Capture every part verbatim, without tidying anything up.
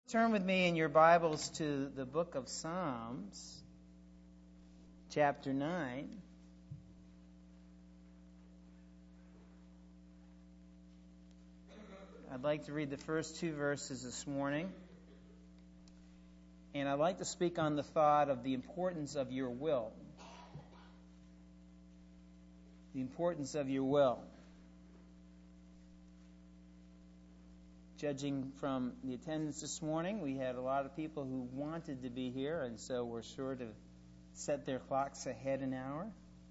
Turn with me in your Bibles to the book of Psalms, chapter nine. I'd like to read the first two verses this morning. And I'd like to speak on the thought of the importance of your will. The importance of your will. Judging from the attendance this morning, we had a lot of people who wanted to be here, and so we're sure to set their clocks ahead an hour.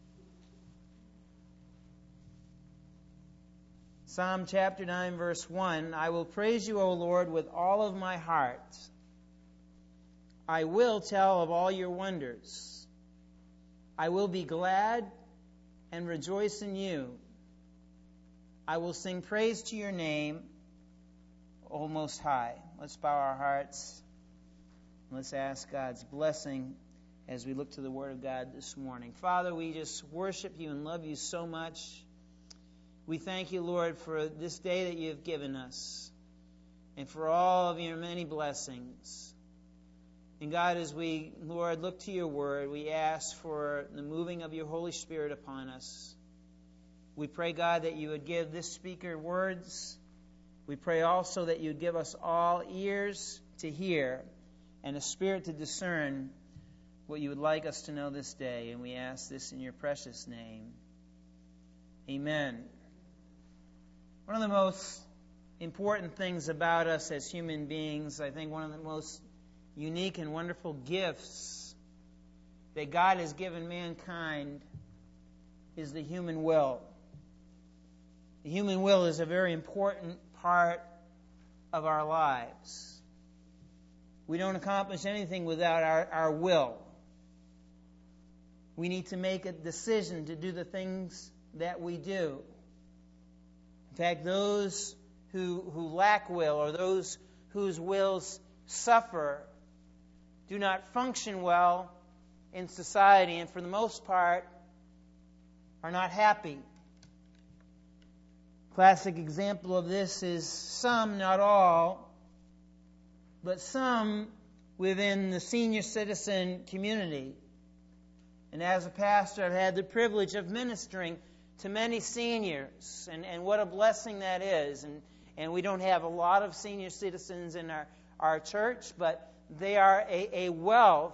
Psalm chapter nine, verse one, I will praise you, O Lord, with all of my heart. I will tell of all your wonders. I will be glad and rejoice in you. I will sing praise to your name, O Most High. Let's bow our hearts. Let's ask God's blessing as we look to the Word of God this morning. Father, we just worship you and love you so much. We thank you, Lord, for this day that you have given us and for all of your many blessings. And God, as we, Lord, look to your Word, we ask for the moving of your Holy Spirit upon us. We pray, God, that you would give this speaker words. We pray also that you would give us all ears to hear and a spirit to discern what you would like us to know this day. And we ask this in your precious name. Amen. One of the most important things about us as human beings, I think one of the most unique and wonderful gifts that God has given mankind is the human will. The human will is a very important part of our lives. We don't accomplish anything without our, our will. We need to make a decision to do the things that we do. In fact, those who, who lack will or those whose wills suffer do not function well in society and for the most part are not happy. Classic example of this is some, not all, but some within the senior citizen community. And as a pastor, I've had the privilege of ministering to many seniors, and, and what a blessing that is. And, and we don't have a lot of senior citizens in our, our church, but they are a, a wealth,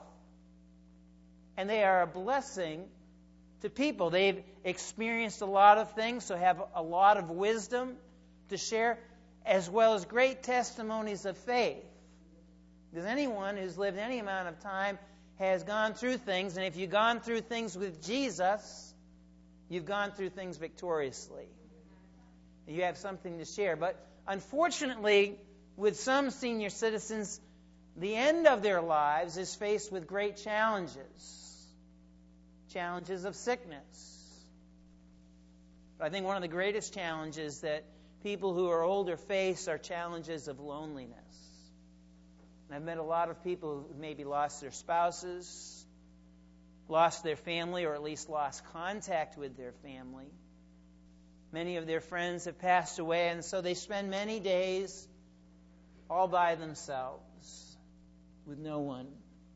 and they are a blessing to people. They've experienced a lot of things, so have a lot of wisdom to share, as well as great testimonies of faith. Because anyone who's lived any amount of time has gone through things, and if you've gone through things with Jesus, you've gone through things victoriously. You have something to share. But unfortunately, with some senior citizens, the end of their lives is faced with great challenges. Challenges of sickness. But I think one of the greatest challenges that people who are older face are challenges of loneliness. And I've met a lot of people who maybe lost their spouses, lost their family, or at least lost contact with their family. Many of their friends have passed away, and so they spend many days all by themselves with no one.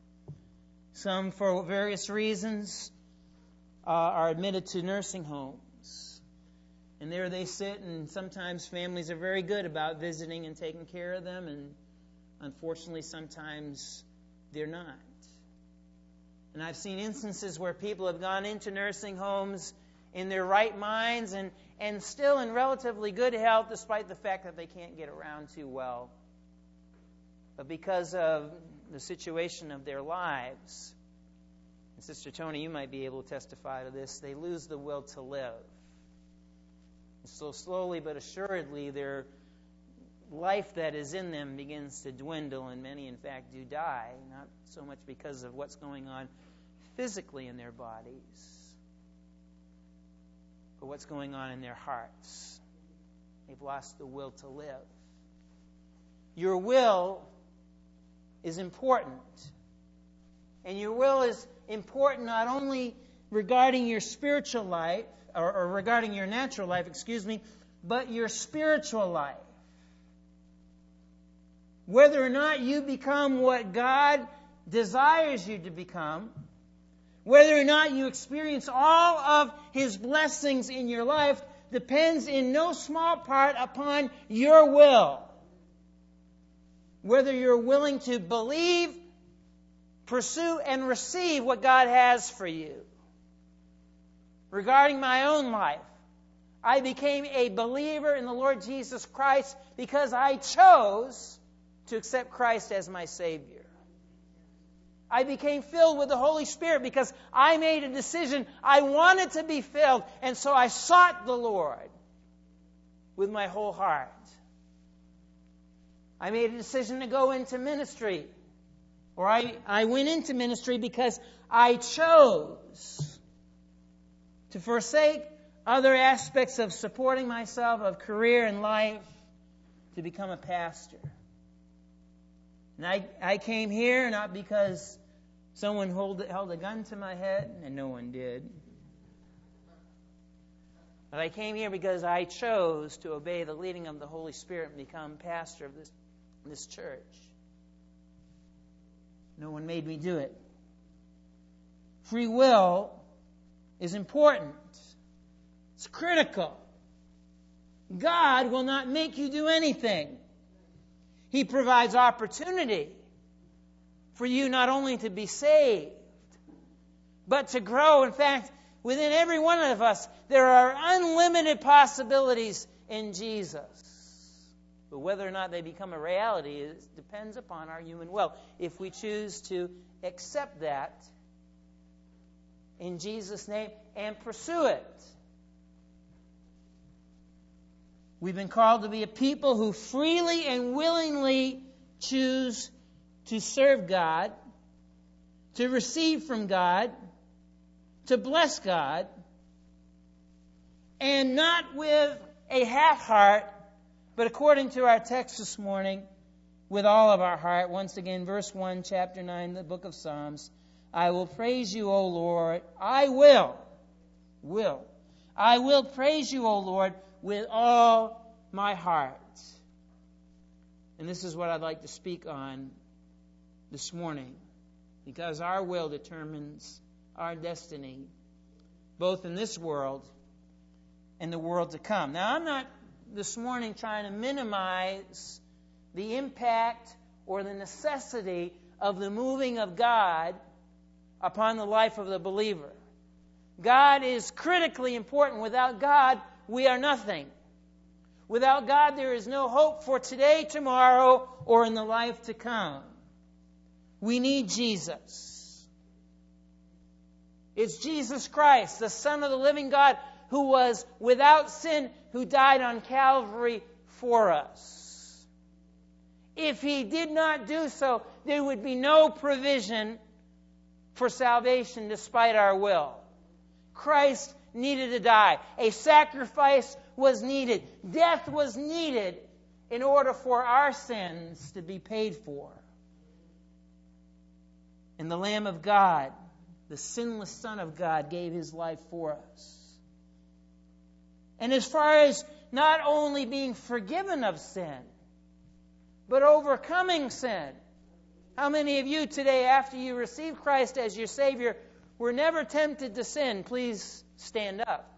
Some, for various reasons, uh, are admitted to nursing homes. And there they sit, and sometimes families are very good about visiting and taking care of them, and unfortunately sometimes they're not. And I've seen instances where people have gone into nursing homes in their right minds and, and still in relatively good health, despite the fact that they can't get around too well. But because of the situation of their lives, and Sister Tony, you might be able to testify to this, they lose the will to live. And so slowly but assuredly, their life that is in them begins to dwindle, and many, in fact, do die, not so much because of what's going on physically in their bodies, but what's going on in their hearts. They've lost the will to live. Your will is important. And your will is important not only regarding your spiritual life, or, or regarding your natural life, excuse me, but your spiritual life. whether or not you become what God desires you to become, whether or not you experience all of His blessings in your life, depends in no small part upon your will. Whether you're willing to believe, pursue, and receive what God has for you. Regarding my own life, I became a believer in the Lord Jesus Christ because I chose to accept Christ as my Savior. I became filled with the Holy Spirit because I made a decision. I wanted to be filled, and so I sought the Lord with my whole heart. I made a decision to go into ministry, or I, I went into ministry because I chose to forsake other aspects of supporting myself, of career and life, to become a pastor. And I, I came here not because someone hold, held a gun to my head, and no one did. But I came here because I chose to obey the leading of the Holy Spirit and become pastor of this, this church. No one made me do it. Free will is important. It's critical. God will not make you do anything. He provides opportunity for you not only to be saved, but to grow. In fact, within every one of us, there are unlimited possibilities in Jesus. But whether or not they become a reality is, depends upon our human will. If we choose to accept that in Jesus' name and pursue it. We've been called to be a people who freely and willingly choose to serve God, to receive from God, to bless God, and not with a half heart, but according to our text this morning, with all of our heart. Once again, verse one, chapter nine, the book of Psalms. I will praise you, O Lord. I will. Will. I will praise you, O Lord, with all my heart. And this is what I'd like to speak on this morning, because our will determines our destiny, both in this world and the world to come. Now, I'm not this morning trying to minimize the impact or the necessity of the moving of God upon the life of the believer. God is critically important. Without God, we are nothing. Without God, there is no hope for today, tomorrow, or in the life to come. We need Jesus. It's Jesus Christ, the Son of the living God, who was without sin, who died on Calvary for us. If He did not do so, there would be no provision for salvation despite our will. Christ needed to die. A sacrifice was needed. Death was needed in order for our sins to be paid for. And the Lamb of God, the sinless Son of God, gave His life for us. And as far as not only being forgiven of sin, but overcoming sin. How many of you today, after you received Christ as your Savior, were never tempted to sin? Please stand up.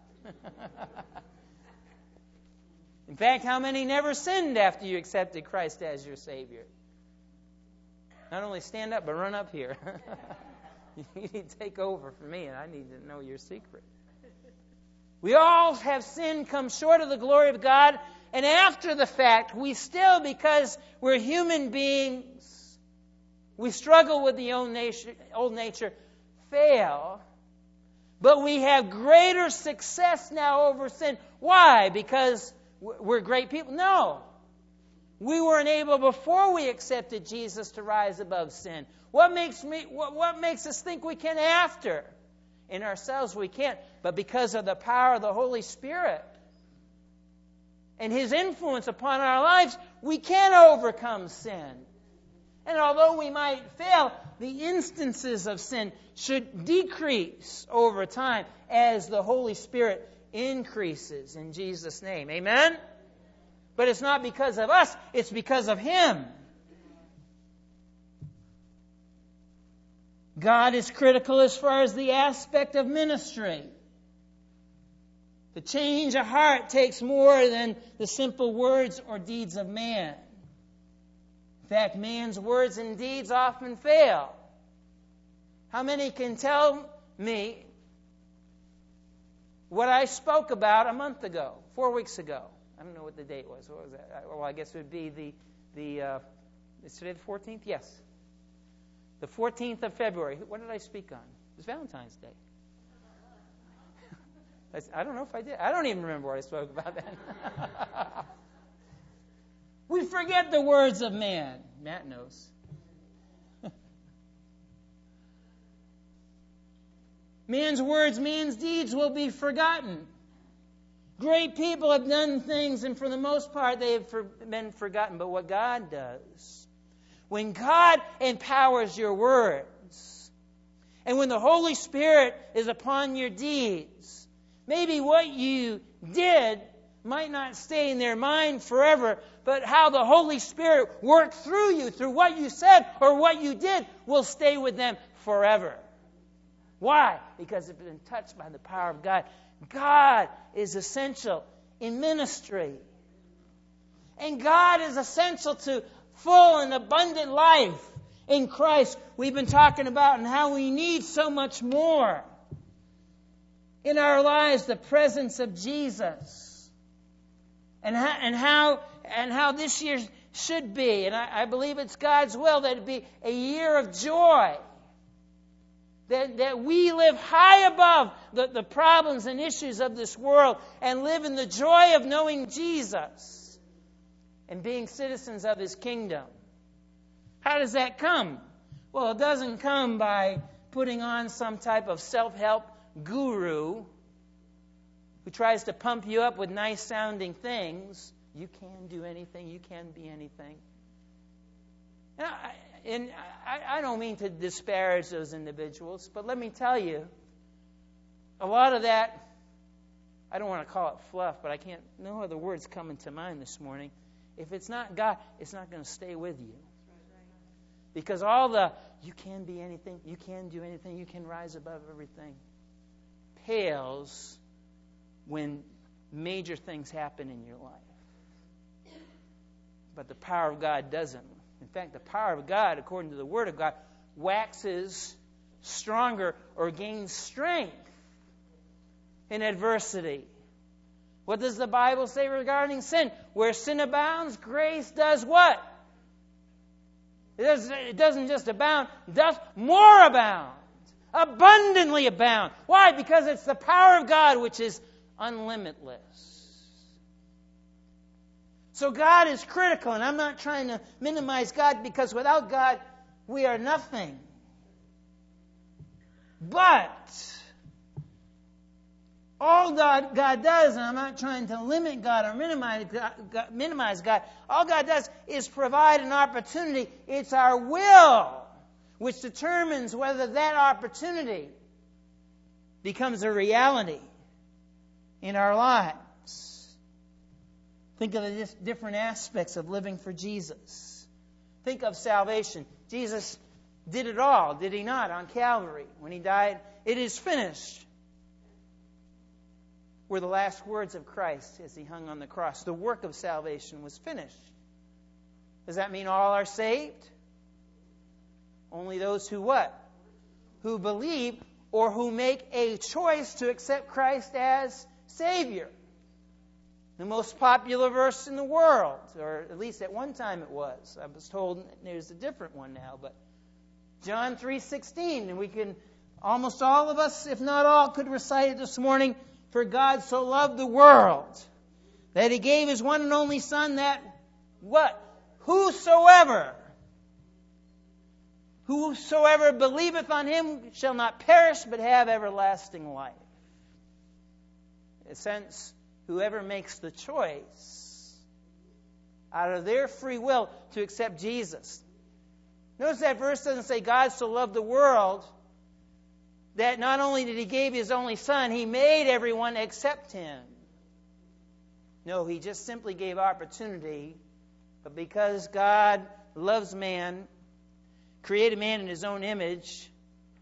In fact, how many never sinned after you accepted Christ as your Savior? Not only stand up, but run up here. You need to take over for me, and I need to know your secret. We all have sinned, come short of the glory of God, and after the fact, we still, because we're human beings, we struggle with the old nature, old nature, fail, but we have greater success now over sin. Why? Because we're great people? No. We weren't able before we accepted Jesus to rise above sin. What makes me? What, what makes us think we can after? In ourselves we can't, but because of the power of the Holy Spirit and His influence upon our lives, we can overcome sin. And although we might fail, the instances of sin should decrease over time as the Holy Spirit increases in Jesus' name. Amen? But it's not because of us, it's because of Him. God is critical as far as the aspect of ministry. To change a heart takes more than the simple words or deeds of man. In fact, man's words and deeds often fail. How many can tell me what I spoke about a month ago, four weeks ago? I don't know what the date was. What was that? Well, I guess it would be the, the uh, is today the fourteenth? Yes. The fourteenth of February. What did I speak on? It was Valentine's Day. I don't know if I did. I don't even remember what I spoke about then. We forget the words of man. Matt knows. Man's words, man's deeds will be forgotten. Great people have done things, and for the most part, they have for, been forgotten. But what God does, when God empowers your words, and when the Holy Spirit is upon your deeds, maybe what you did might not stay in their mind forever, but how the Holy Spirit worked through you, through what you said or what you did, will stay with them forever. Why? Because it's been touched by the power of God. God is essential in ministry. And God is essential to full and abundant life in Christ. We've been talking about and how we need so much more in our lives, the presence of Jesus. And how, and how, and how this year should be. And I, I believe it's God's will that it be a year of joy. That, that we live high above the, the problems and issues of this world and live in the joy of knowing Jesus and being citizens of His kingdom. How does that come? Well, it doesn't come by putting on some type of self-help guru who tries to pump you up with nice-sounding things. You can do anything. You can be anything. And I, and I, I don't mean to disparage those individuals, but let me tell you, a lot of that, I don't want to call it fluff, but I can't, no other words coming to mind this morning. If it's not God, it's not going to stay with you. Because all the, you can be anything, you can do anything, you can rise above everything, pales when major things happen in your life. But the power of God doesn't. In fact, the power of God, according to the Word of God, waxes stronger or gains strength in adversity. What does the Bible say regarding sin? Where sin abounds, grace does what? It doesn't, it doesn't just abound, it does more abound. Abundantly abound. Why? Because it's the power of God which is unlimitless. So God is critical, and I'm not trying to minimize God, because without God, we are nothing. But all God, God does, and I'm not trying to limit God or minimize God, minimize God, all God does is provide an opportunity. It's our will which determines whether that opportunity becomes a reality in our lives. Think of the different aspects of living for Jesus. Think of salvation. Jesus did it all, did He not, on Calvary when He died? It is finished were the last words of Christ as He hung on the cross. The work of salvation was finished. Does that mean all are saved? Only those who what? Who believe or who make a choice to accept Christ as Savior. The most popular verse in the world, or at least at one time it was. I was told there's a different one now, but John three sixteen, and we can, almost all of us, if not all, could recite it this morning. For God so loved the world that He gave His one and only Son, that what? Whosoever, whosoever believeth on Him shall not perish but have everlasting life. In a sense, whoever makes the choice out of their free will to accept Jesus. Notice that verse doesn't say God so loved the world that not only did He give His only Son, He made everyone accept Him. No, He just simply gave opportunity. But because God loves man, created man in His own image,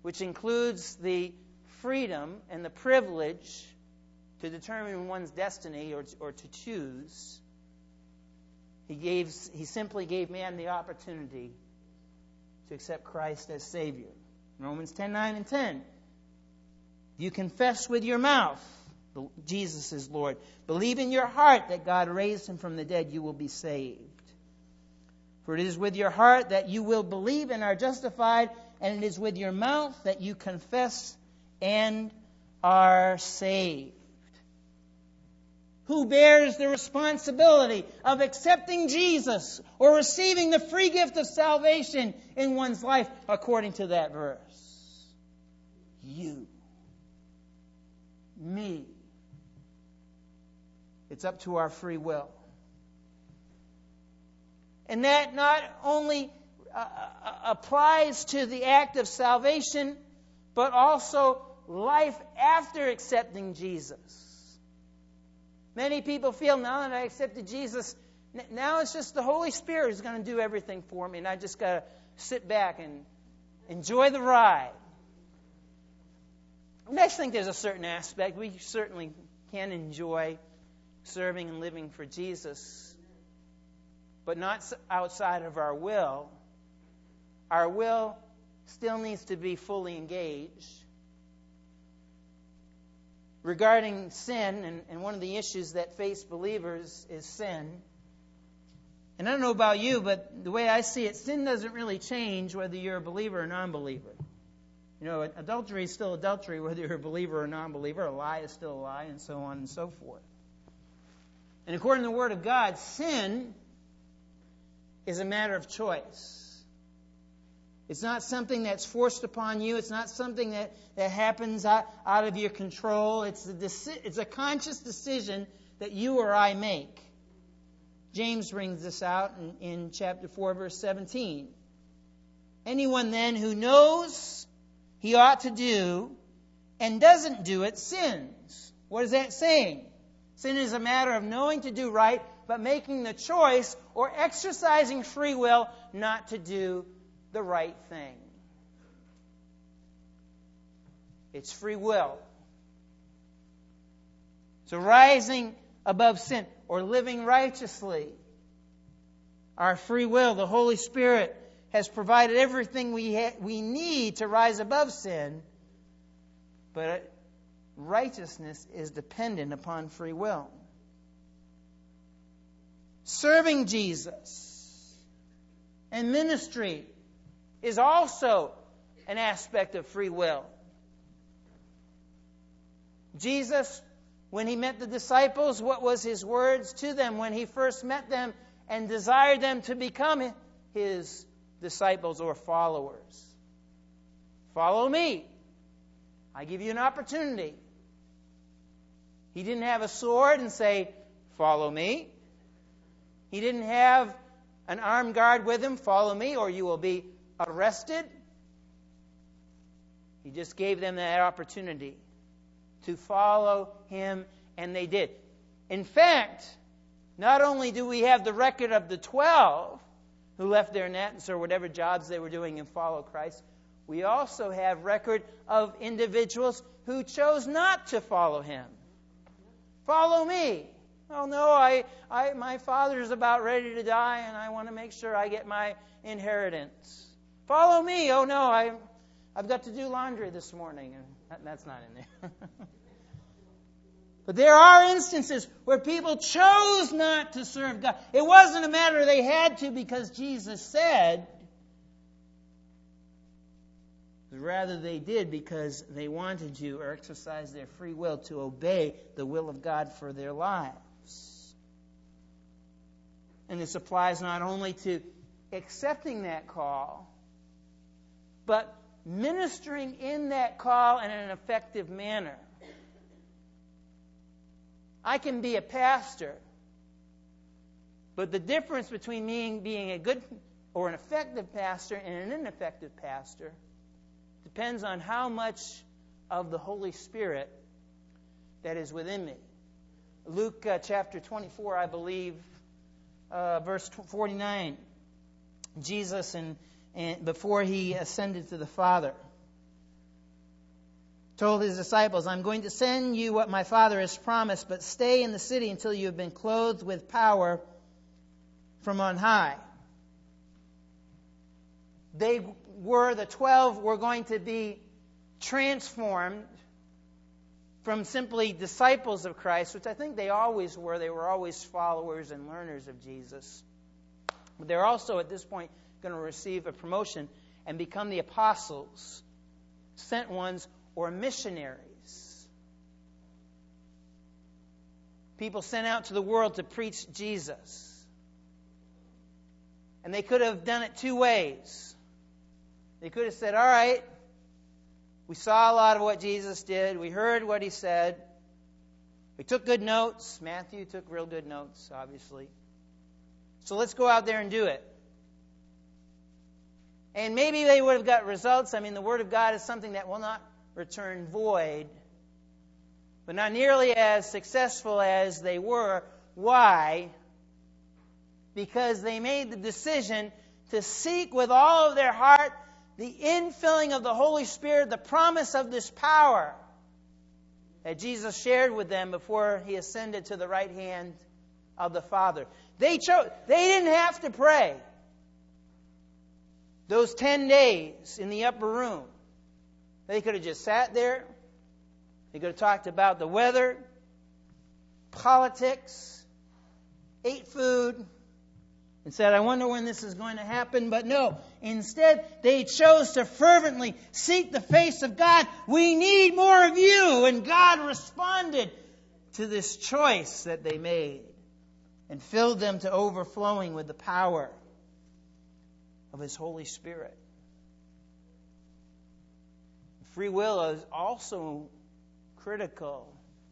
which includes the freedom and the privilege to determine one's destiny or, or to choose, he gave, he simply gave man the opportunity to accept Christ as Savior. Romans ten, nine, and ten. You confess with your mouth Jesus is Lord. Believe in your heart that God raised him from the dead, you will be saved. For it is with your heart that you will believe and are justified, and it is with your mouth that you confess and are saved. Who bears the responsibility of accepting Jesus or receiving the free gift of salvation in one's life according to that verse? You. Me. It's up to our free will. And that not only uh, applies to the act of salvation, but also life after accepting Jesus. Many people feel, now that I accepted Jesus, now it's just the Holy Spirit who's going to do everything for me, and I just got to sit back and enjoy the ride. And I think there's a certain aspect. We certainly can enjoy serving and living for Jesus, but not outside of our will. Our will still needs to be fully engaged. Regarding sin, and, and one of the issues that face believers is sin. And I don't know about you, but the way I see it, sin doesn't really change whether you're a believer or non-believer. You know, adultery is still adultery whether you're a believer or non-believer. A lie is still a lie, and so on and so forth. And according to the Word of God, sin is a matter of choice. It's not something that's forced upon you. It's not something that, that happens out, out of your control. It's a, deci- it's a conscious decision that you or I make. James brings this out in, in chapter four, verse seventeen. Anyone then who knows he ought to do and doesn't do it sins. What is that saying? Sin is a matter of knowing to do right, but making the choice or exercising free will not to do the right thing. It's free will. So rising above sin or living righteously, our free will, the Holy Spirit has provided everything we ha- we need to rise above sin, but righteousness is dependent upon free will. Serving Jesus and ministry is also an aspect of free will. Jesus, when he met the disciples, what was his words to them when he first met them and desired them to become his disciples or followers? Follow me. I give you an opportunity. He didn't have a sword and say, follow me. He didn't have an armed guard with him, follow me, or you will be arrested. He just gave them that opportunity to follow him, and they did. In fact, not only do we have the record of the twelve who left their nets or whatever jobs they were doing and followed Christ, we also have record of individuals who chose not to follow him. Follow me. Oh no, I, I, my father's about ready to die, and I want to make sure I get my inheritance. Follow me. Oh no, I, I've got to do laundry this morning, and that, that's not in there. But there are instances where people chose not to serve God. It wasn't a matter they had to because Jesus said. Rather, they did because they wanted to or exercised their free will to obey the will of God for their lives. And this applies not only to accepting that call, but ministering in that call in an effective manner. I can be a pastor, but the difference between me being a good or an effective pastor and an ineffective pastor depends on how much of the Holy Spirit that is within me. Luke uh, chapter twenty-four, I believe, uh, verse forty-nine. Jesus, and, and before he ascended to the Father, told his disciples, I'm going to send you what my Father has promised, but stay in the city until you have been clothed with power from on high. They were, the twelve were going to be transformed from simply disciples of Christ, which I think they always were. They were always followers and learners of Jesus. But they're also at this point going to receive a promotion and become the apostles, sent ones, or missionaries. People sent out to the world to preach Jesus. And they could have done it two ways. They could have said, all right, we saw a lot of what Jesus did. We heard what he said. We took good notes. Matthew took real good notes, obviously. So let's go out there and do it. And maybe they would have got results. I mean, the Word of God is something that will not return void, but not nearly as successful as they were. Why? Because they made the decision to seek with all of their heart the infilling of the Holy Spirit, the promise of this power that Jesus shared with them before he ascended to the right hand of the Father. They chose. They didn't have to pray those ten days in the upper room. They could have just sat there. They could have talked about the weather, politics, ate food, and said, I wonder when this is going to happen. But no, instead they chose to fervently seek the face of God. We need more of you. And God responded to this choice that they made and filled them to overflowing with the power of His Holy Spirit. Free will is also critical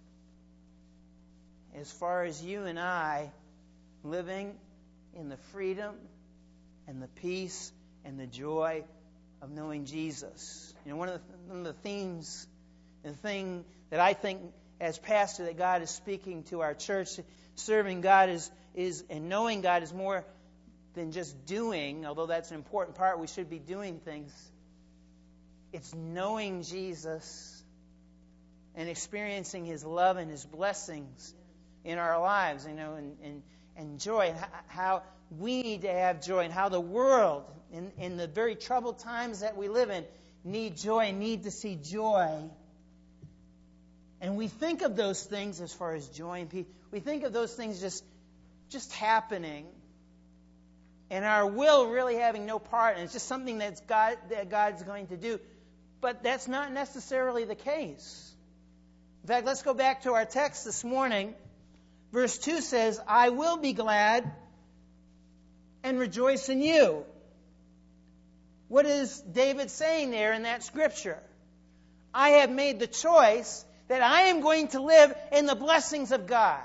as far as you and I living in the freedom and the peace and the joy of knowing Jesus. You know, one of the, one of the themes, the thing that I think as pastor that God is speaking to our church, serving God is, is and knowing God is more than just doing, although that's an important part. We should be doing things. It's knowing Jesus and experiencing His love and His blessings in our lives, you know, and, and, and joy, and how we need to have joy, and how the world, in, in the very troubled times that we live in, need joy and need to see joy. And we think of those things as far as joy and peace. We think of those things just, just happening, and our will really having no part, and it's just something that's God, that God's going to do. But that's not necessarily the case. In fact, let's go back to our text this morning. Verse two says, I will be glad and rejoice in you. What is David saying there in that scripture? I have made the choice that I am going to live in the blessings of God.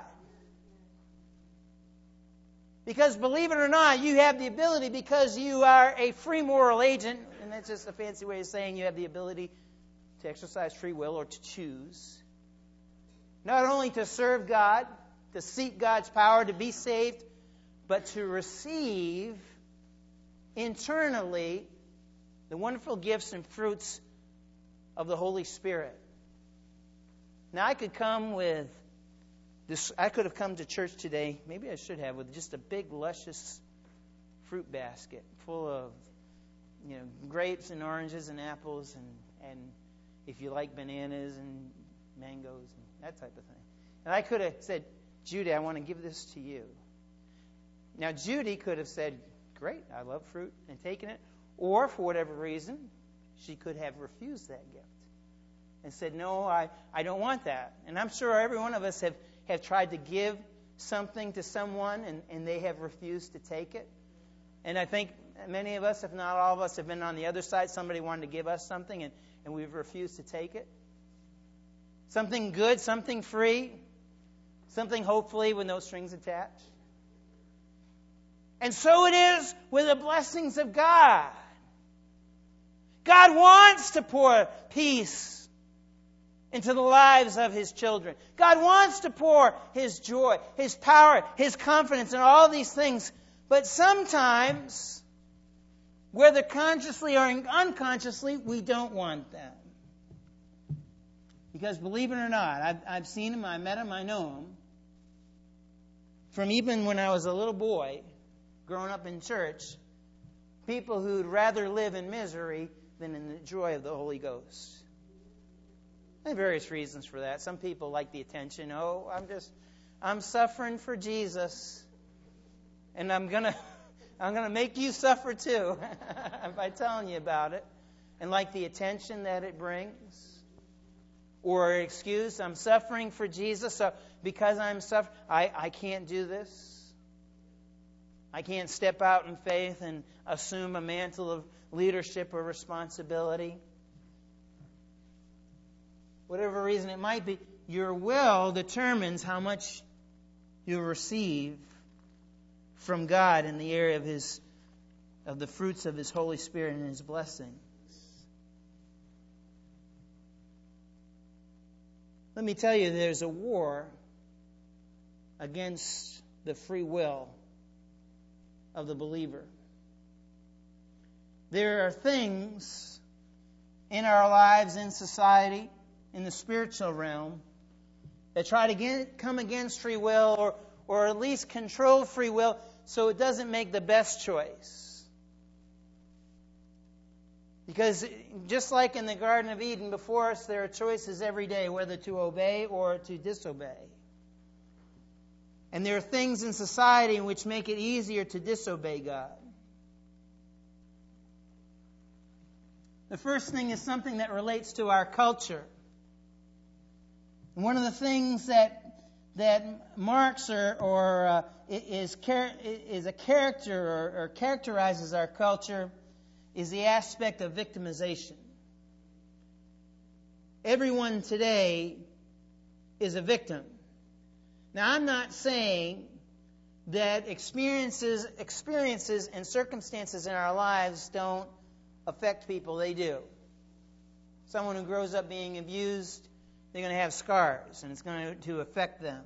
Because believe it or not, you have the ability, because you are a free moral agent, and that's just a fancy way of saying you have the ability to exercise free will or to choose. Not only to serve God, to seek God's power, to be saved, but to receive internally the wonderful gifts and fruits of the Holy Spirit. Now, I could come with this. I could have come to church today, maybe I should have, with just a big, luscious fruit basket full of, you know, grapes and oranges and apples, and, and if you like, bananas and mangoes and that type of thing. And I could have said, Judy, I want to give this to you. Now, Judy could have said, great, I love fruit, and taken it. Or, for whatever reason, she could have refused that gift and said, no, I, I don't want that. And I'm sure every one of us have, have tried to give something to someone, and, and they have refused to take it. And I think many of us, if not all of us, have been on the other side. Somebody wanted to give us something, and, and we've refused to take it. Something good, something free, something hopefully with no strings attached. And so it is with the blessings of God. God wants to pour peace into the lives of His children. God wants to pour His joy, His power, His confidence, and all these things. But sometimes, whether consciously or unconsciously, we don't want them. Because believe it or not, I've, I've seen them, I met them, I know them. From even when I was a little boy, growing up in church, people who'd rather live in misery than in the joy of the Holy Ghost. There are various reasons for that. Some people like the attention. Oh, I'm just, I'm suffering for Jesus, and I'm gonna, I'm gonna make you suffer too by telling you about it, and like the attention that it brings. Or excuse, I'm suffering for Jesus, so because I'm suffering, I, I can't do this. I can't step out in faith and assume a mantle of leadership or responsibility. Whatever reason it might be, your will determines how much you receive from God in the area of His, of the fruits of His Holy Spirit and His blessing. Let me tell you, there's a war against the free will of the believer. There are things in our lives, in society, in the spiritual realm, that try to get, come against free will, or, or at least control free will so it doesn't make the best choice. Because just like in the Garden of Eden before us, there are choices every day whether to obey or to disobey. And there are things in society which make it easier to disobey God. The first thing is something that relates to our culture. And one of the things that that marks or, or uh, is is a character or, or characterizes our culture is the aspect of victimization. Everyone today is a victim. Now, I'm not saying that experiences, experiences and circumstances in our lives don't affect people. They do. Someone who grows up being abused, they're going to have scars, and it's going to affect them.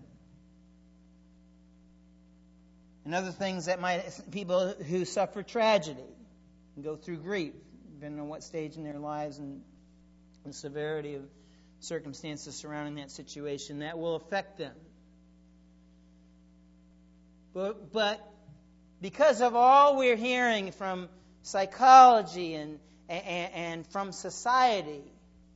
And other things that might, people who suffer tragedy and go through grief, depending on what stage in their lives and the severity of circumstances surrounding that situation, that will affect them. But, but because of all we're hearing from psychology and, and, and from society,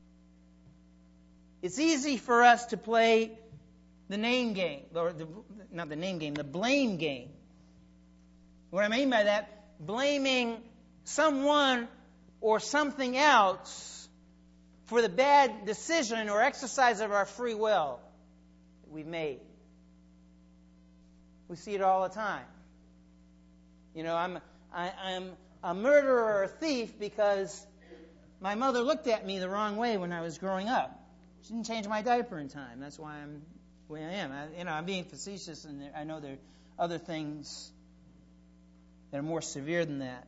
it's easy for us to play the name game, or the, not the name game, the blame game. What I mean by that, blaming someone or something else for the bad decision or exercise of our free will that we've made. We see it all the time. You know, I'm I, I'm a murderer or a thief because my mother looked at me the wrong way when I was growing up. She didn't change my diaper in time. That's why I'm the way I am. I, you know, I'm being facetious, and there, I know there are other things that are more severe than that.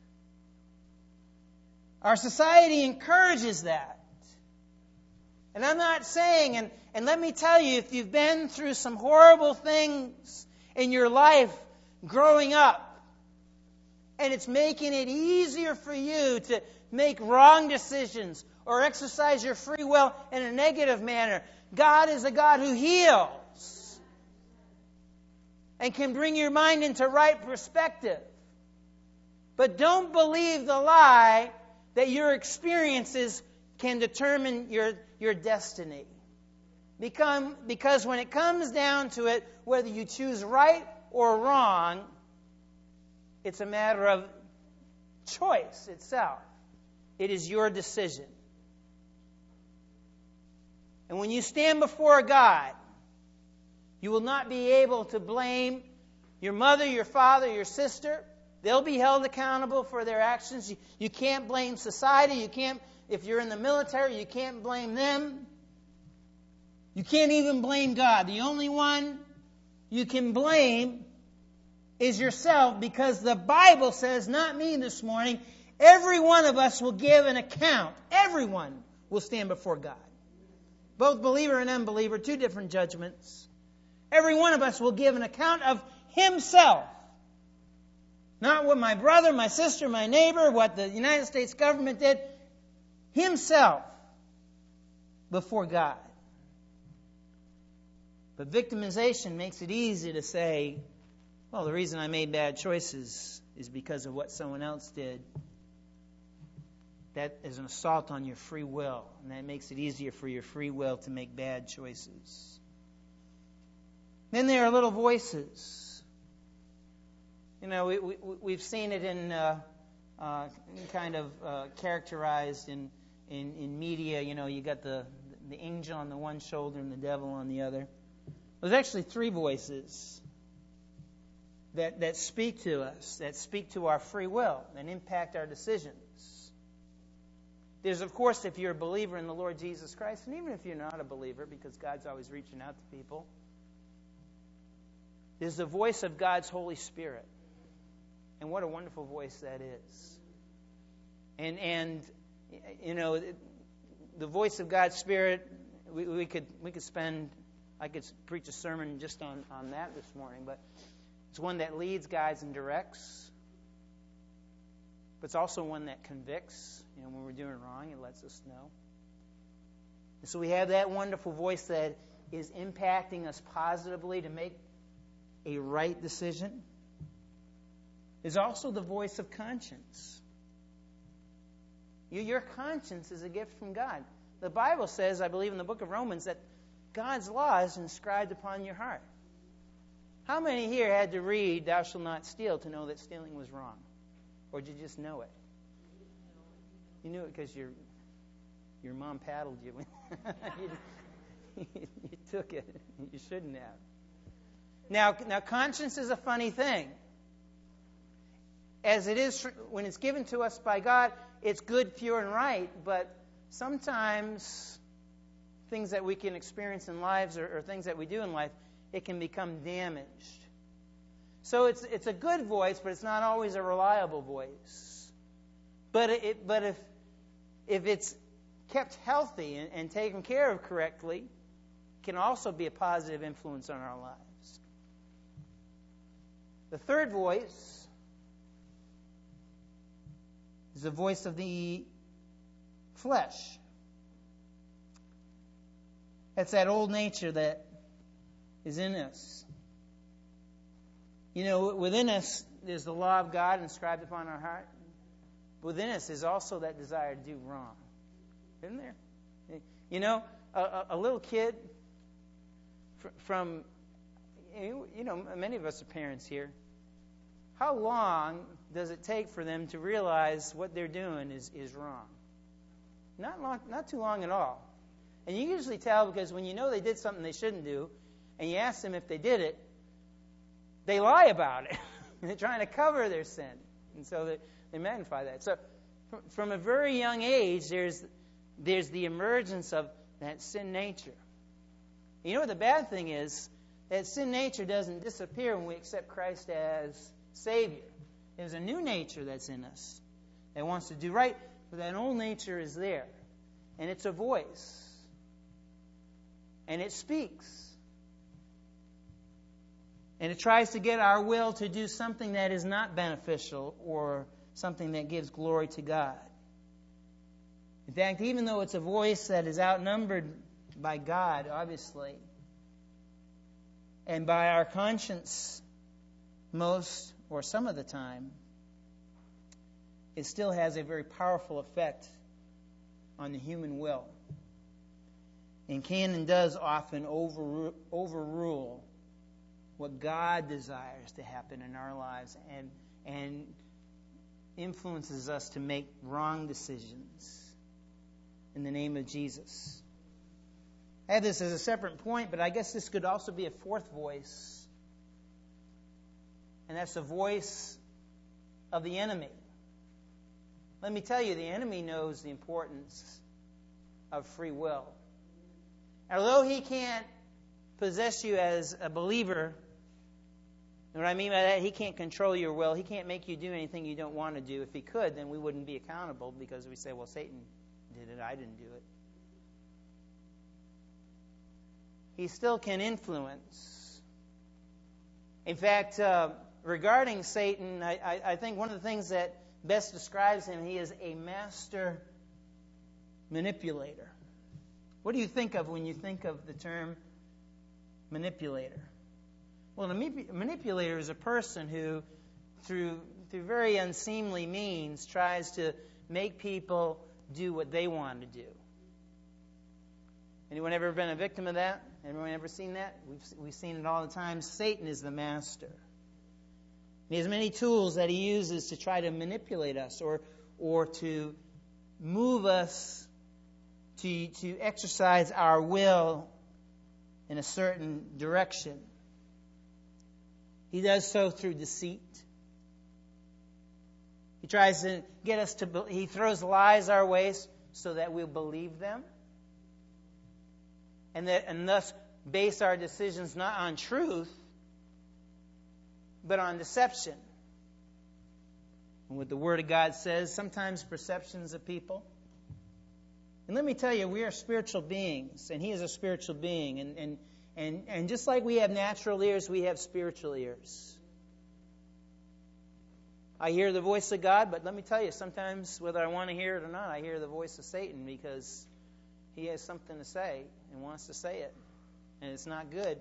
Our society encourages that. And I'm not saying, and, and let me tell you, if you've been through some horrible things in your life growing up, and it's making it easier for you to make wrong decisions or exercise your free will in a negative manner, God is a God who heals and can bring your mind into right perspective. But don't believe the lie that your experiences can determine your, your destiny. Become, because when it comes down to it, whether you choose right or wrong, it's a matter of choice itself. It is your decision. And when you stand before God, you will not be able to blame your mother, your father, your sister. They'll be held accountable for their actions. You, you can't blame society. You can't, if you're in the military, you can't blame them. You can't even blame God. The only one you can blame is yourself, because the Bible says, not me this morning, every one of us will give an account. Everyone will stand before God. Both believer and unbeliever, two different judgments. Every one of us will give an account of himself. Not what my brother, my sister, my neighbor, what the United States government did. Himself. before God. But victimization makes it easy to say, well, the reason I made bad choices is because of what someone else did. That is an assault on your free will, and that makes it easier for your free will to make bad choices. Then there are little voices. You know, we, we, we've seen it in uh, uh, kind of uh, characterized in, in in media. You know, you got the the angel on the one shoulder and the devil on the other. There's actually three voices that that speak to us, that speak to our free will, and impact our decisions. There's, of course, if you're a believer in the Lord Jesus Christ, and even if you're not a believer, because God's always reaching out to people, there's the voice of God's Holy Spirit. And what a wonderful voice that is. And, and you know, the voice of God's Spirit, we, we could we could spend, I could preach a sermon just on, on that this morning, but it's one that leads, guides, and directs. But it's also one that convicts. You know, when we're doing wrong, it lets us know. And so we have that wonderful voice that is impacting us positively to make a right decision. There's also the voice of conscience. Your conscience is a gift from God. The Bible says, I believe in the book of Romans, that God's law is inscribed upon your heart. How many here had to read, thou shalt not steal, to know that stealing was wrong? Or did you just know it? You knew it because your your mom paddled you. you, you took it. You shouldn't have. Now, now, conscience is a funny thing. As it is when it's given to us by God, it's good, pure, and right. But sometimes things that we can experience in lives or, or things that we do in life, it can become damaged. So it's it's a good voice, but it's not always a reliable voice. But it but if if it's kept healthy and, and taken care of correctly, it can also be a positive influence on our lives. The third voice is the voice of the flesh. That's that old nature that is in us. You know, within us, there's the law of God inscribed upon our heart. Within us is also that desire to do wrong. Isn't there? You know, a, a little kid from, you know, many of us are parents here. How long does it take for them to realize what they're doing is, is wrong? Not long, not too long at all. And you usually tell because when you know they did something they shouldn't do, and you ask them if they did it, they lie about it. They're trying to cover their sin. And so they, they magnify that. So from, from a very young age, there's there's the emergence of that sin nature. You know what the bad thing is? That sin nature doesn't disappear when we accept Christ as Savior. There's a new nature that's in us that wants to do right, but that old nature is there. And it's a voice. And it speaks. And it tries to get our will to do something that is not beneficial or something that gives glory to God. In fact, even though it's a voice that is outnumbered by God, obviously, and by our conscience most or some of the time, it still has a very powerful effect on the human will. And can and does often over, overrule what God desires to happen in our lives and and influences us to make wrong decisions in the name of Jesus. I have this as a separate point, but I guess this could also be a fourth voice. And that's the voice of the enemy. Let me tell you, the enemy knows the importance of free will. Although he can't possess you as a believer, you know what I mean by that? He can't control your will. He can't make you do anything you don't want to do. If he could, then we wouldn't be accountable because we say, well, Satan did it. I didn't do it. He still can influence. In fact, uh, regarding Satan, I, I, I think one of the things that best describes him, he is a master manipulator. What do you think of when you think of the term manipulator? Well, a manipulator is a person who, through through very unseemly means, tries to make people do what they want to do. Anyone ever been a victim of that? Anyone ever seen that? We've we've seen it all the time. Satan is the master. He has many tools that he uses to try to manipulate us or or to move us to to exercise our will in a certain direction. He does so through deceit. He tries to get us to, he throws lies our way so that we'll believe them. And that, and thus base our decisions not on truth, but on deception. And what the Word of God says, sometimes perceptions of people. And let me tell you, we are spiritual beings, and He is a spiritual being. And, and, and, and just like we have natural ears, we have spiritual ears. I hear the voice of God, but let me tell you, sometimes whether I want to hear it or not, I hear the voice of Satan because he has something to say and wants to say it. And it's not good.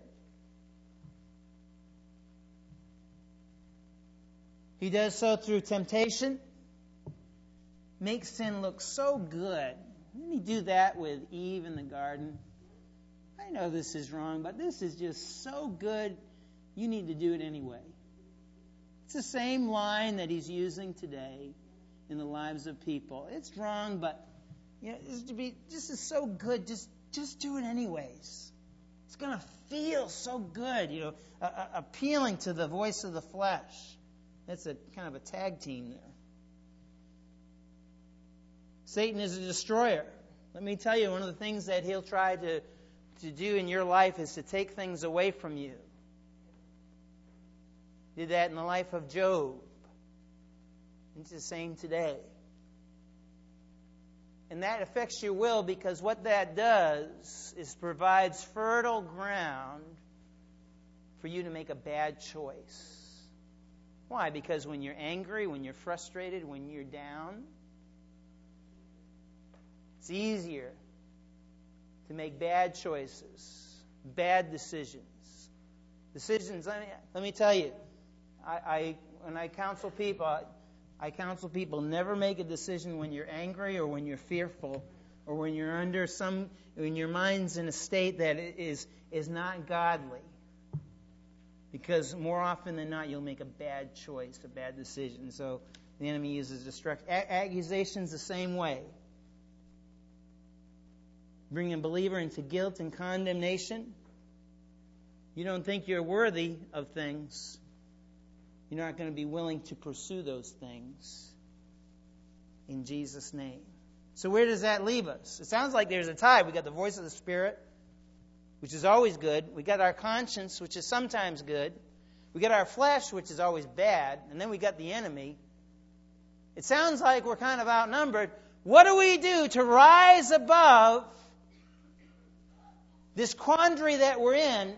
He does so through temptation. Makes sin look so good. Didn't he do that with Eve in the garden? I know this is wrong, but this is just so good, you need to do it anyway. It's the same line that he's using today in the lives of people. It's wrong, but you know, this, to be, this is so good. Just, just do it anyways. It's going to feel so good, you know, uh, uh, appealing to the voice of the flesh. That's a kind of a tag team there. Satan is a destroyer. Let me tell you, one of the things that he'll try to, to do in your life is to take things away from you. Did that in the life of Job. It's the same today. And that affects your will because what that does is provides fertile ground for you to make a bad choice. Why? Because when you're angry, when you're frustrated, when you're down, it's easier to make bad choices, bad decisions. Decisions, let me, let me tell you, I, I when I counsel people, I, I counsel people never make a decision when you're angry or when you're fearful or when you're under some, when your mind's in a state that is is not godly. Because more often than not, you'll make a bad choice, a bad decision. So the enemy uses destruction. A- accusations the same way. Bringing a believer into guilt and condemnation. You don't think you're worthy of things. You're not going to be willing to pursue those things in Jesus' name. So where does that leave us? It sounds like there's a tie. We got the voice of the Spirit, which is always good. We got our conscience, which is sometimes good. We got our flesh, which is always bad. And then we got the enemy. It sounds like we're kind of outnumbered. What do we do to rise above this quandary that we're in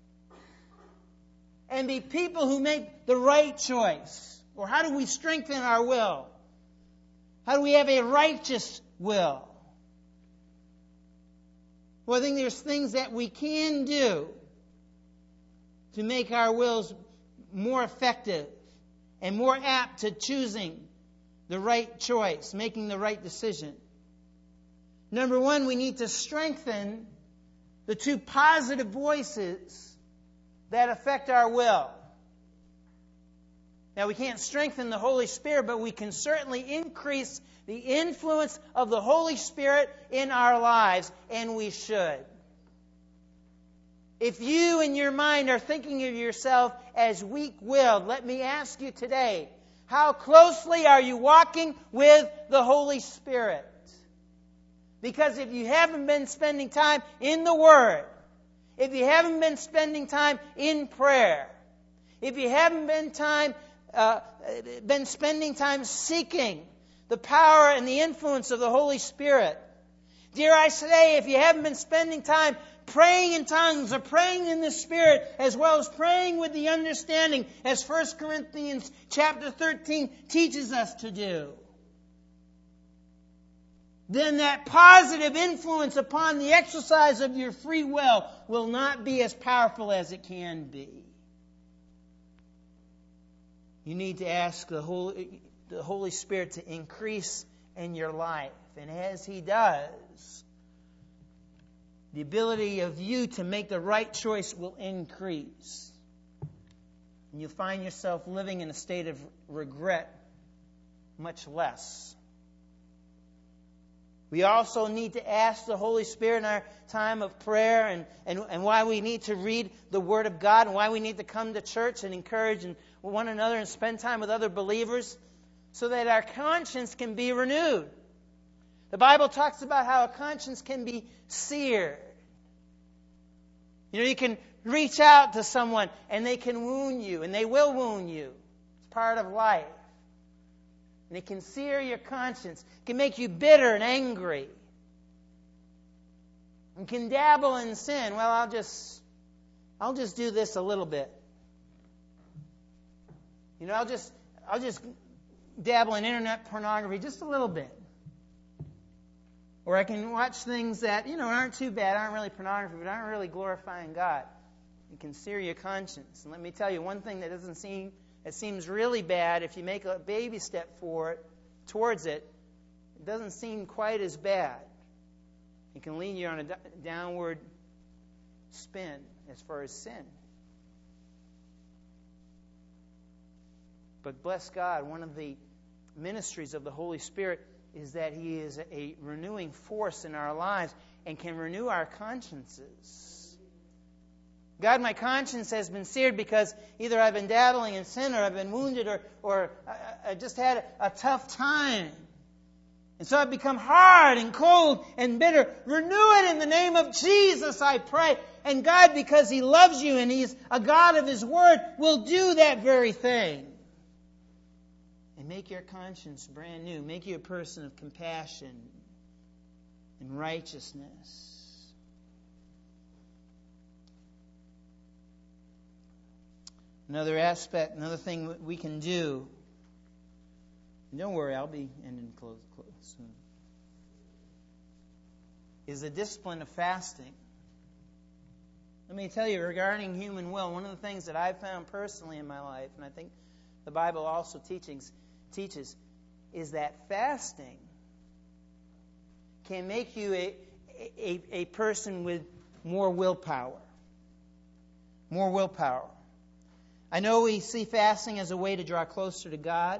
and be people who make the right choice? Or how do we strengthen our will? How do we have a righteous will? Well, I think there's things that we can do to make our wills more effective and more apt to choosing the right choice, making the right decision. Number one, we need to strengthen the two positive voices that affect our will. Now, we can't strengthen the Holy Spirit, but we can certainly increase the influence of the Holy Spirit in our lives, and we should. If you in your mind are thinking of yourself as weak-willed, let me ask you today, how closely are you walking with the Holy Spirit? Because if you haven't been spending time in the Word, if you haven't been spending time in prayer, if you haven't been time uh, been spending time seeking the power and the influence of the Holy Spirit, dare I say, if you haven't been spending time praying in tongues or praying in the Spirit, as well as praying with the understanding, as First Corinthians chapter thirteen teaches us to do, then that positive influence upon the exercise of your free will will not be as powerful as it can be. You need to ask the Holy, the Holy Spirit to increase in your life. And as He does, the ability of you to make the right choice will increase. And you'll find yourself living in a state of regret much less. We also need to ask the Holy Spirit in our time of prayer and, and, and why we need to read the Word of God and why we need to come to church and encourage and one another and spend time with other believers so that our conscience can be renewed. The Bible talks about how a conscience can be seared. You know, you can reach out to someone and they can wound you, and they will wound you. It's part of life. And it can sear your conscience. It can make you bitter and angry. And can dabble in sin. Well, I'll just, I'll just do this a little bit. You know, I'll just, I'll just dabble in internet pornography just a little bit. Or I can watch things that, you know, aren't too bad, aren't really pornography, but aren't really glorifying God. It can sear your conscience. And let me tell you, one thing that doesn't seem, that seems really bad, if you make a baby step for it, towards it, it doesn't seem quite as bad. It can lead you on a d- downward spin as far as sin. But bless God, one of the ministries of the Holy Spirit is that He is a renewing force in our lives and can renew our consciences. God, my conscience has been seared because either I've been dabbling in sin or I've been wounded or, or I, I just had a tough time. And so I've become hard and cold and bitter. Renew it in the name of Jesus, I pray. And God, because He loves you and He's a God of His Word, will do that very thing. And make your conscience brand new. Make you a person of compassion and righteousness. Another aspect, another thing we can do, and don't worry, I'll be ending close, close soon, is the discipline of fasting. Let me tell you, regarding human will, one of the things that I've found personally in my life, and I think the Bible also teaches, teaches is that fasting can make you a, a, a person with more willpower. More willpower. I know we see fasting as a way to draw closer to God.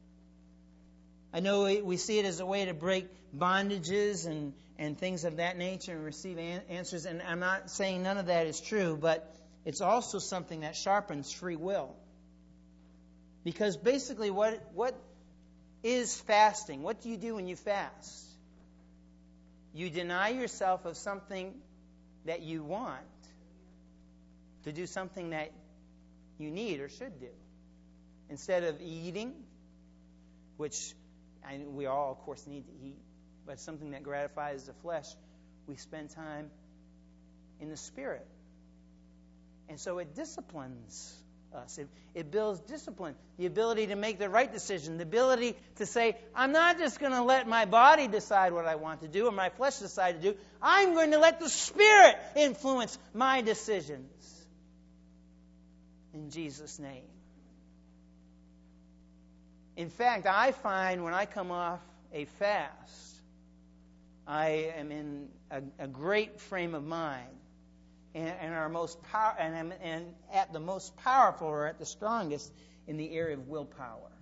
I know we, we see it as a way to break bondages and, and things of that nature and receive an, answers. And I'm not saying none of that is true, but it's also something that sharpens free will. Because basically what what is fasting? What do you do when you fast? You deny yourself of something that you want to do something that you need or should do. Instead of eating, which I, we all, of course, need to eat, but something that gratifies the flesh, we spend time in the Spirit. And so it disciplines us. It, it builds discipline, the ability to make the right decision, the ability to say, I'm not just going to let my body decide what I want to do or my flesh decide to do. I'm going to let the Spirit influence my decisions. In Jesus' name. In fact, I find when I come off a fast, I am in a, a great frame of mind. And, and are most power, and, I'm, and at the most powerful or at the strongest in the area of willpower.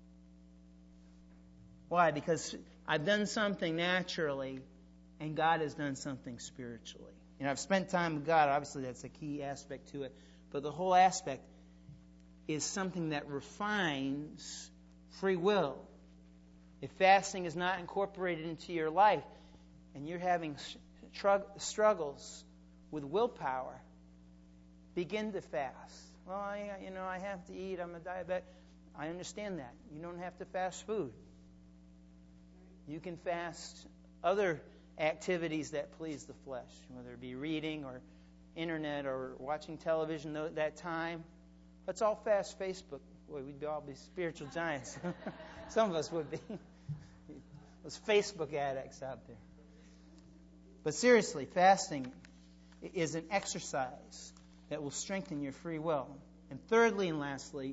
Why? Because I've done something naturally, and God has done something spiritually. You know, I've spent time with God. Obviously, that's a key aspect to it. But the whole aspect is something that refines free will. If fasting is not incorporated into your life, and you're having struggles with willpower, begin to fast. Well, I, you know, I have to eat. I'm a diabetic. I understand that. You don't have to fast food. You can fast other activities that please the flesh, whether it be reading or internet or watching television that time. Let's all fast Facebook. Boy, we'd all be spiritual giants. Some of us would be. Those Facebook addicts out there. But seriously, fasting is an exercise that will strengthen your free will. And thirdly and lastly,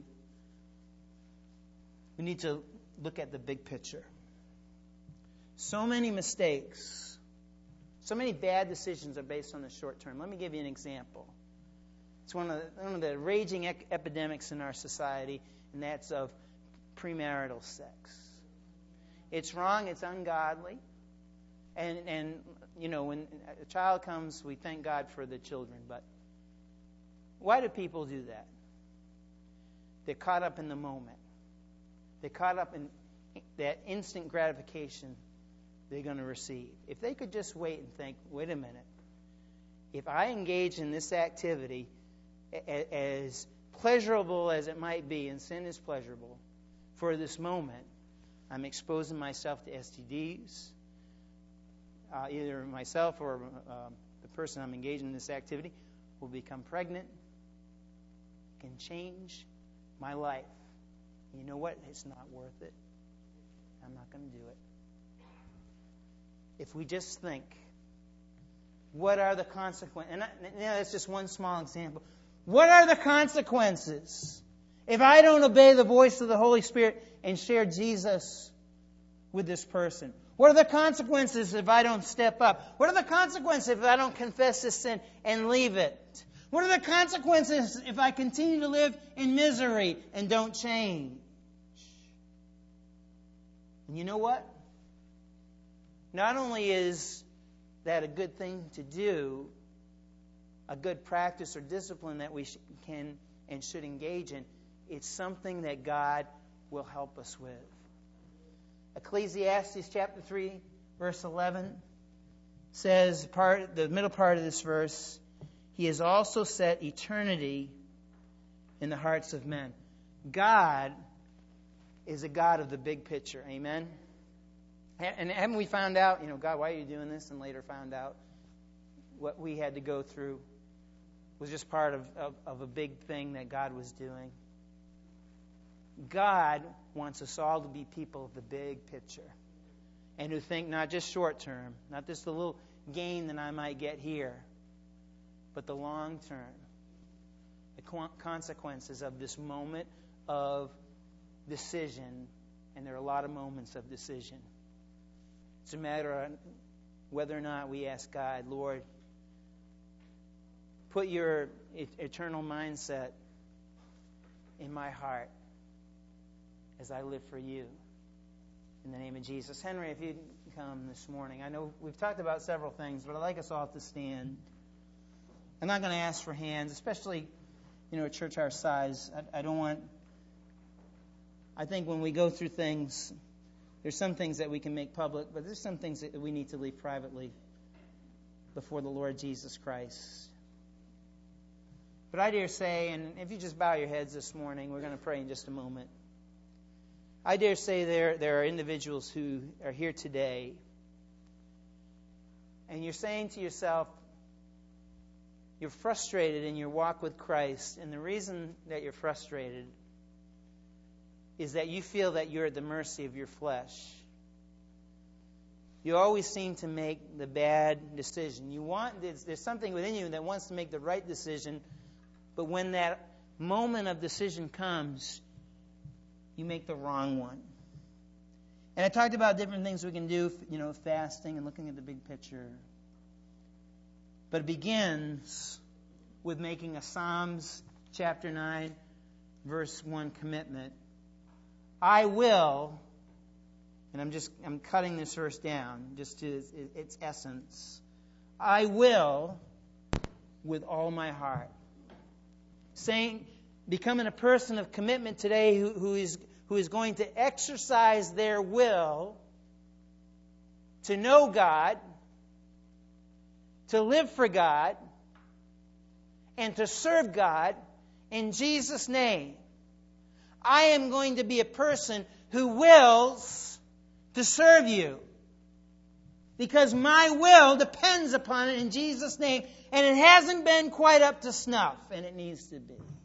we need to look at the big picture. So many mistakes, so many bad decisions are based on the short term. Let me give you an example. It's one of the, one of the raging ec- epidemics in our society, and that's of premarital sex. It's wrong, it's ungodly. And, and you know, when a child comes, we thank God for the children. But why do people do that? They're caught up in the moment. They're caught up in that instant gratification they're going to receive. If they could just wait and think, wait a minute, if I engage in this activity, as pleasurable as it might be, and sin is pleasurable, for this moment, I'm exposing myself to S T Ds, uh, either myself or uh, the person I'm engaging in this activity will become pregnant, can change my life. You know what? It's not worth it. I'm not going to do it. If we just think, what are the consequences? And I, you know, that's just one small example. What are the consequences if I don't obey the voice of the Holy Spirit and share Jesus with this person? What are the consequences if I don't step up? What are the consequences if I don't confess this sin and leave it? What are the consequences if I continue to live in misery and don't change? And you know what? Not only is that a good thing to do, a good practice or discipline that we sh- can and should engage in, it's something that God will help us with. Ecclesiastes chapter three, verse eleven says, part the middle part of this verse, He has also set eternity in the hearts of men. God is a God of the big picture. Amen? And haven't we found out, you know, God, why are you doing this? And later found out what we had to go through was just part of, of, of a big thing that God was doing. God wants us all to be people of the big picture and who think not just short term, not just the little gain that I might get here, but the long term, the consequences of this moment of decision. And there are a lot of moments of decision. It's a matter of whether or not we ask God, Lord, put your eternal mindset in my heart as I live for you. In the name of Jesus. Henry, if you'd come this morning. I know we've talked about several things, but I'd like us all to stand. I'm not going to ask for hands, especially, you know, a church our size. I, I don't want... I think when we go through things, there's some things that we can make public, but there's some things that we need to leave privately before the Lord Jesus Christ. But I dare say, and if you just bow your heads this morning, we're going to pray in just a moment. I dare say there, there are individuals who are here today, and you're saying to yourself, you're frustrated in your walk with Christ, and the reason that you're frustrated is that you feel that you're at the mercy of your flesh. You always seem to make the bad decision. You want there's, there's something within you that wants to make the right decision, but when that moment of decision comes, you make the wrong one. And I talked about different things we can do, you know, fasting and looking at the big picture. But it begins with making a Psalms chapter nine, verse one commitment. I will, and I'm just, I'm cutting this verse down just to its, its essence. I will with all my heart. Saying, becoming a person of commitment today who, who is who is going to exercise their will to know God, to live for God, and to serve God in Jesus' name. I am going to be a person who wills to serve you because my will depends upon it in Jesus' name, and it hasn't been quite up to snuff, and it needs to be.